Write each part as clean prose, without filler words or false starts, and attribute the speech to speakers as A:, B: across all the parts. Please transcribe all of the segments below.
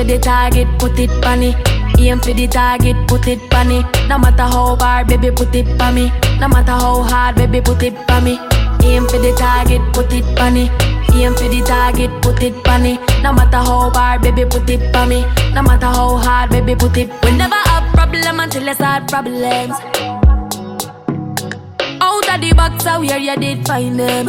A: for the target, put it pan it. Aim for the target, put it pan it. No matter how hard, baby, put it pan me. No matter how hard, baby, put it pan me. Aim for the target, put it pan it. Aim for the target, put it pan it. No matter how hard, baby, put it pan me. No matter how hard, baby, put it. We never have problem until I start problems. Out of the box, how where you did find them.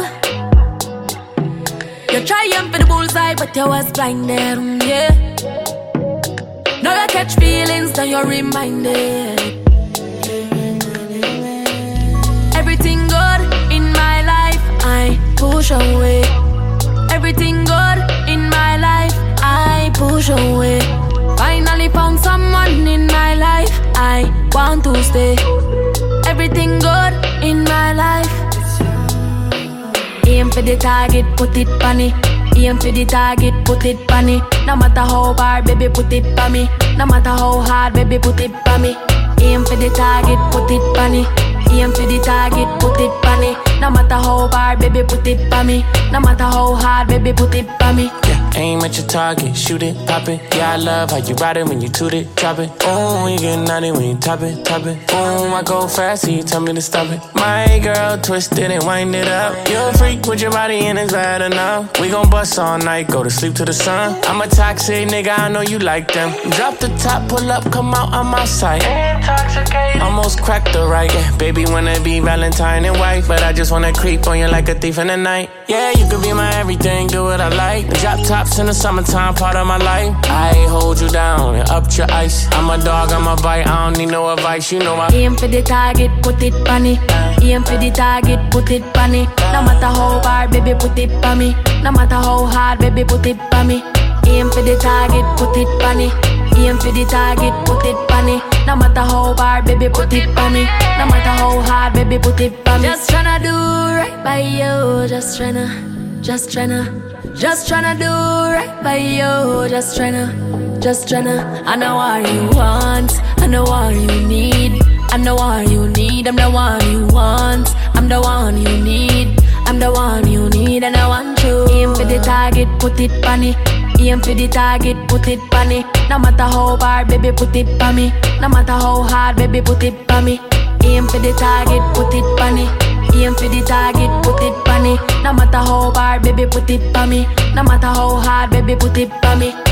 A: You trying for the bullseye, but you was blinded, yeah. Now you catch feelings, now you're reminded. Everything good in my life, I push away. Everything good in my life, I push away. Finally found someone in my life, I want to stay. Everything good in my life. Aim for the target, put it pan it. Aim for the target, put it pan it. No matter how hard, baby, put it pan me. No matter how hard, baby, put it pan me. Aim for the target, put it pan it. Aim for the target, put it pan it. No matter how hard, baby, put it pan me. No matter how hard, baby, put it pan me.
B: Yeah, aim at your target, shoot it, pop it. Yeah, I love how you ride it when you toot it, drop it. Oh, you get naughty when you top it, top it. Boom, I go fast, so you tell me to stop it. My girl, twist it and wind it up. You're a freak with your body and it's bad enough. We gon' bust all night, go to sleep to the sun. I'm a toxic nigga, I know you like them. Drop the top, pull up, come out, I'm outside. Intoxicated. Almost cracked the right, yeah. Baby wanna be Valentine and white, but I just wanna creep on you like a thief in the night. Yeah, you could be my everything, do what I like. The drop tops in the summertime, part of my life. I hold you down and up your ice. I'm a dog, I'm a bite, I don't need no advice, you know I
A: aim for the target, put it pan it. Aim for the target, put it pan it. No matter how hard, baby, put it pan me. No matter how hard, baby, put it pan me. Aim for the target, put it pan it. Aim for the target, put it pan it. No matter how hard, baby, put it pan me. No matter how hard, baby, put it pan me. Just tryna do right by you, just tryna do right by you, just tryna. I know what you want, I know what you need. I'm the one you need, I'm the one you want. I'm the one you need, I'm the one you need, and I want you. Aim for the target, put it pan it. Aim for the target, put it pan it. No matter how hard, baby, put it pan me. No matter how hard, baby, put it pan me. Aim for the target, put it pan it. Aim for the target, put it pan it. No matter how hard, baby, put it pan me. No matter how hard, baby, put it pan me.